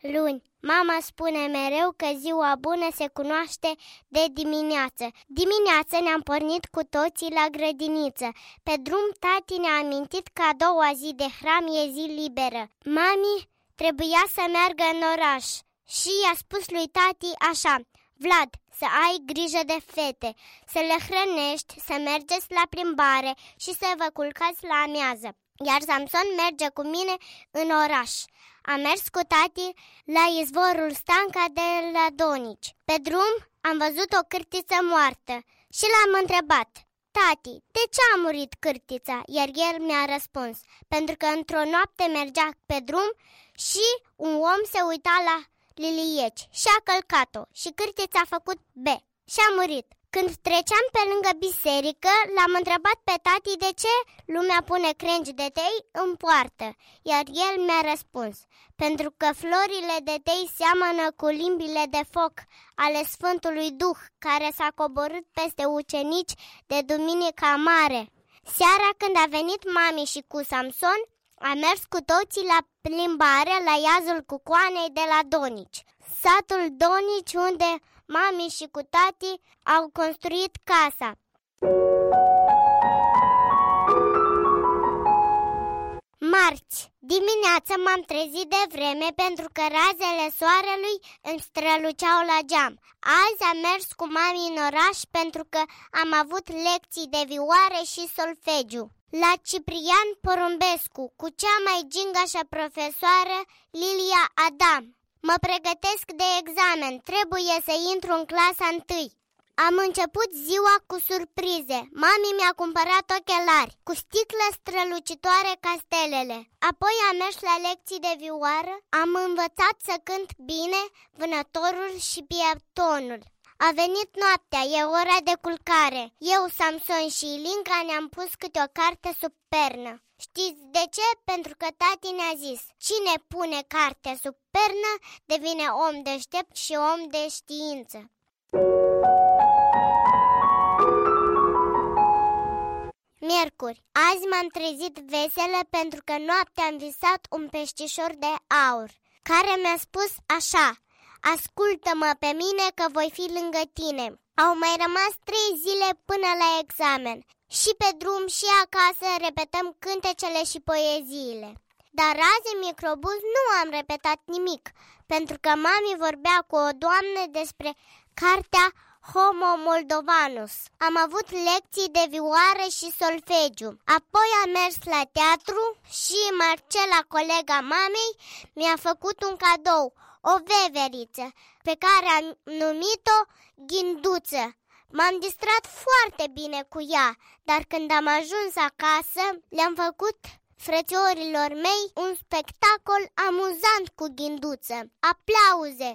Luni. Mama spune mereu că ziua bună se cunoaște de dimineață. Dimineață ne-am pornit cu toții la grădiniță. Pe drum tati ne-a amintit că a doua zi de hram e zi liberă. Mami trebuia să meargă în oraș și i-a spus lui tati așa: Vlad, să ai grijă de fete, să le hrănești, să mergeți la plimbare și să vă culcați la amiază. Iar Samson merge cu mine în oraș. Am mers cu tati la izvorul Stanca de la Donici. Pe drum am văzut o cârtiță moartă și l-am întrebat: Tati, de ce a murit cârtița? Iar el mi-a răspuns: pentru că într-o noapte mergea pe drum și un om se uita la lilieci și a călcat-o și cârtița a făcut B și a murit. Când treceam pe lângă biserică, l-am întrebat pe tati de ce lumea pune crengi de tei în poartă, iar el mi-a răspuns: pentru că florile de tei seamănă cu limbile de foc ale Sfântului Duh, care s-a coborât peste ucenici de Duminica Mare. Seara, când a venit mami și cu Samson, am mers cu toții la plimbare la iazul Cucoanei de la Donici, satul Donici unde mami și cu tati au construit casa. Marți. Dimineața m-am trezit de vreme pentru că razele soarelui îmi străluceau la geam. Azi am mers cu mami în oraș pentru că am avut lecții de vioare și solfegiu la Ciprian Porumbescu cu cea mai gingașă profesoară, Lilia Adam. Mă pregătesc de examen, trebuie să intru în clasa 1. Am început ziua cu surprize. Mami mi-a cumpărat ochelari cu sticlă strălucitoare ca stelele. Apoi am mers la lecții de vioară. Am învățat să cânt bine Vânătorul și Piatonul. A venit noaptea, e ora de culcare. Eu, Samson și Ilinca ne-am pus câte o carte sub pernă. Știți de ce? Pentru că tati ne-a zis: cine pune carte sub pernă devine om deștept și om de știință. Miercuri. Azi m-am trezit veselă pentru că noaptea am visat un peștișor de aur care mi-a spus așa: ascultă-mă pe mine că voi fi lângă tine. Au mai rămas 3 zile până la examen. Și pe drum și acasă repetăm cântecele și poeziile. Dar azi în microbuz nu am repetat nimic, pentru că mami vorbea cu o doamnă despre cartea Homo Moldovanus. Am avut lecții de vioară și solfegiu. Apoi am mers la teatru și Marcela, colega mamei, mi-a făcut un cadou, o veveriță, pe care am numit-o Ghinduță. M-am distrat foarte bine cu ea, dar când am ajuns acasă, le-am făcut frățiorilor mei un spectacol amuzant cu Ghinduță. Aplauze!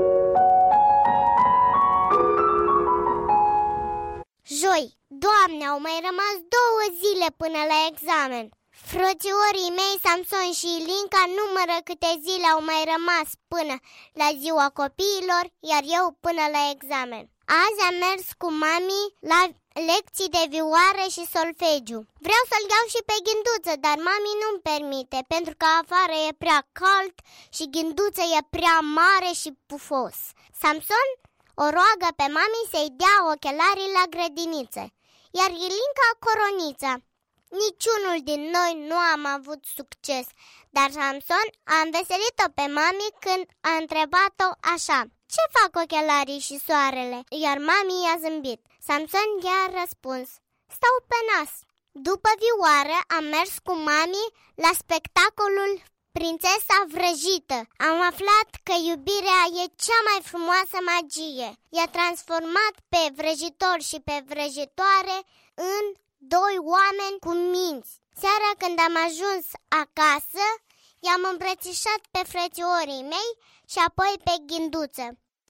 Joi. Doamne, au mai rămas 2 zile până la examen. Frățiorii mei, Samson și Ilinca, numără câte zile au mai rămas până la ziua copiilor, iar eu până la examen. Azi am mers cu mami la lecții de vioară și solfegiu. Vreau să-l iau și pe Ghinduță, dar mami nu-mi permite, pentru că afară e prea cald și Ghinduță e prea mare și pufos. Samson o roagă pe mami să-i dea ochelarii la grădiniță, iar Ilinca coronița. Niciunul din noi nu am avut succes, dar Samson a înveselit-o pe mami când a întrebat-o așa: ce fac ochelarii și soarele? Iar mami i-a zâmbit. Samson i-a răspuns: stau pe nas. După vioară am mers cu mami la spectacolul Prințesa Vrăjită. Am aflat că iubirea e cea mai frumoasă magie. I-a transformat pe vrăjitor și pe vrăjitoare în 2 oameni cu minți. Seara, când am ajuns acasă, i-am îmbrățișat pe frățiorii mei și apoi pe Ghinduță.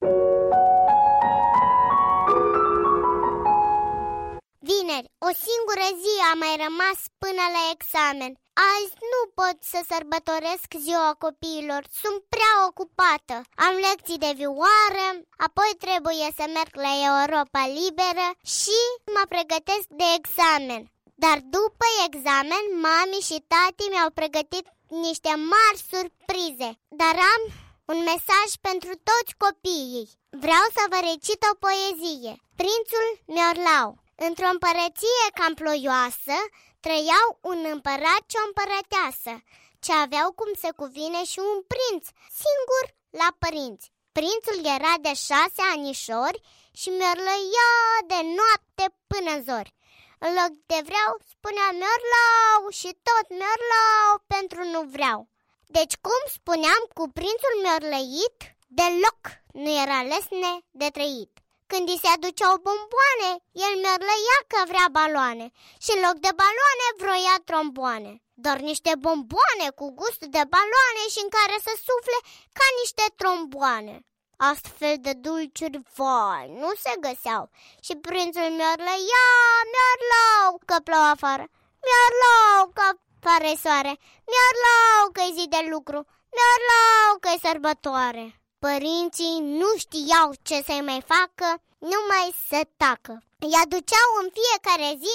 Vineri, o singură zi a mai rămas până la examen. Azi nu pot să sărbătoresc ziua copiilor, sunt prea ocupată. Am lecții de vioară, apoi trebuie să merg la Europa Liberă și mă pregătesc de examen. Dar după examen, mami și tati mi-au pregătit niște mari surprize. Dar am un mesaj pentru toți copiii. Vreau să vă recit o poezie. Prințul Miorlau. Într-o împărăție cam ploioasă trăiau un împărat și o împărăteasă, ce aveau cum se cuvine și un prinț, singur la părinți. Prințul era de 6 anișori și miorlăia de noapte până zori. În loc de vreau, spunea miorlau și tot miorlau pentru nu vreau. Deci cum spuneam cu prințul miorlăit, deloc nu era lesne de trăit. Când îi se aduceau bomboane, el miorlăia că vrea baloane și în loc de baloane vroia tromboane. Doar niște bomboane cu gust de baloane și în care să sufle ca niște tromboane. Astfel de dulciuri, vai, nu se găseau. Și prințul miorlăia, miorlau, că plouă afară, miorlau, că apare soare, miorlau, că-i zi de lucru, miorlau, că-i sărbătoare. Părinții nu știau ce să-i mai facă, numai să tacă. Îi aduceau în fiecare zi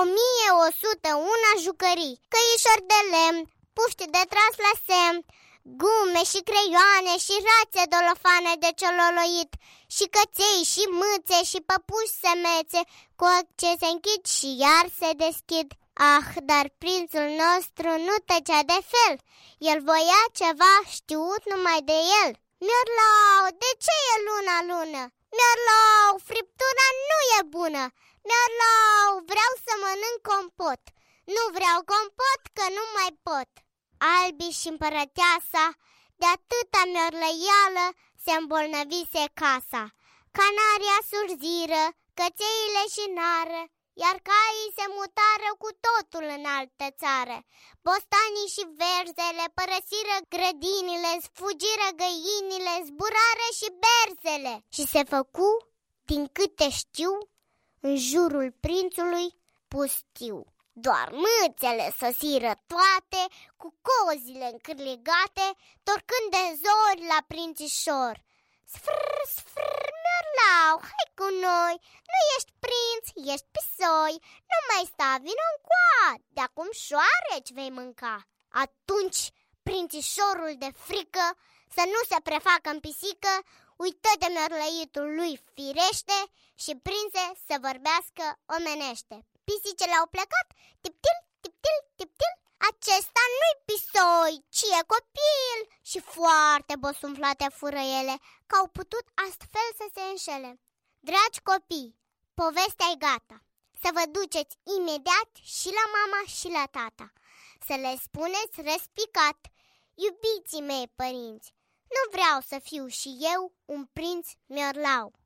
1101 jucării, căișori de lemn, puști de tras la semn, gume și creioane și rațe dolofane de ciololoit, și căței și mâțe și păpuși semețe, cu ochi ce se închid și iar se deschid. Ah, dar prințul nostru nu tăcea de fel, el voia ceva știut numai de el. Miorlau, de ce e lună? Miorlau, friptura nu e bună. Miorlau, vreau să mănânc compot. Nu vreau compot, că nu mai pot. Albii și împărăteasa, de atâta miorlăială, se îmbolnăvise casa. Canaria surziră, cățeile și nară, iar caii se mutară cu totul în altă țară. Bostanii și verzele părăsiră grădinile, sfugiră găinile, zburară și berzele. Și se făcu, din câte știu, în jurul prințului pustiu. Doar mâțele sosiră toate, cu cozile încârligate, torcând de zori la prințișor. Sfrr, sfrr, miorlau, hai cu noi, nu ești prinț, ești pisoi, nu mai sta, vino încoa, de-acum șoareci vei mânca. Atunci prințișorul de frică, să nu se prefacă în pisică, uită de miorlăitul lui firește și prinse să vorbească omenește. Pisicele au plecat, tip-til, tip-til, tip-til. Acesta nu-i pisoi, ci e copil. Și foarte bosunflate fură ele, că au putut astfel să se înșele. Dragi copii, povestea-i gata. Să vă duceți imediat și la mama și la tata, să le spuneți răspicat: iubiții mei părinți, nu vreau să fiu și eu un prinț miorlau.